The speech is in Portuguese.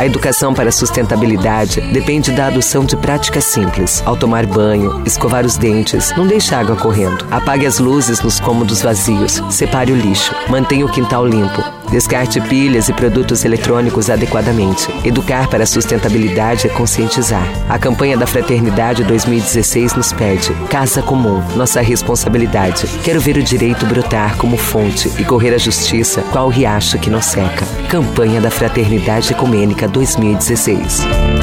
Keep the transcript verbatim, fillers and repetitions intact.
A educação para a sustentabilidade depende da adoção de práticas simples. Ao tomar banho, escovar os dentes, não deixe a água correndo. Apague as luzes nos cômodos vazios. Separe o lixo. Mantenha o quintal limpo. Descarte pilhas e produtos eletrônicos adequadamente. Educar para a sustentabilidade é conscientizar. A campanha da Fraternidade dois mil e dezesseis nos pede: casa comum, nossa responsabilidade. Quero ver o direito brotar como fonte e correr a justiça qual riacho que não seca. Campanha da Fraternidade Ecumênica dois mil e dezesseis.